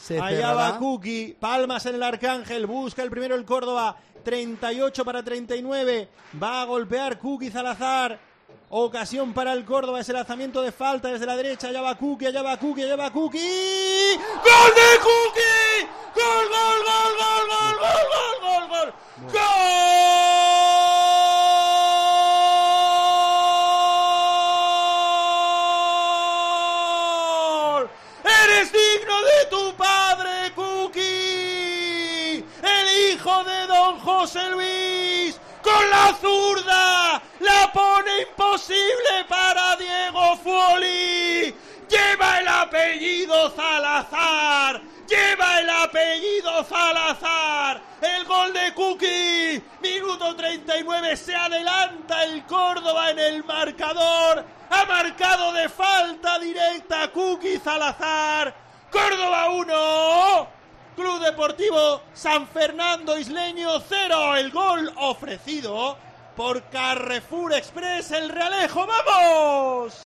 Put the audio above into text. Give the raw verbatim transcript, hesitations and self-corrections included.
Se Allá cerrará. va Kuki, palmas en el Arcángel, busca el primero el Córdoba, treinta y ocho para treinta y nueve, va a golpear Kuki Salazar, ocasión para el Córdoba, ese lanzamiento de falta desde la derecha, allá va Kuki, allá va Kuki, allá va Kuki, ¡gol de Kuki! ¡Gol, gol, gol, gol, gol, gol, gol, gol, gol! ¡Gol! ¡Eres digno de tu padre, Kuki! ¡El hijo de don José Luis! ¡Con la zurda! ¡La pone imposible para Diego Fuoli! ¡Lleva el apellido Salazar! ¡Lleva el apellido Salazar! ¡El gol de Kuki! Minuto treinta y nueve, se adelanta el Córdoba en el marcador. Ha marcado de falta directa Kuki Salazar. Córdoba uno, Club Deportivo San Fernando Isleño cero. El gol ofrecido por Carrefour Express El Realejo. ¡Vamos!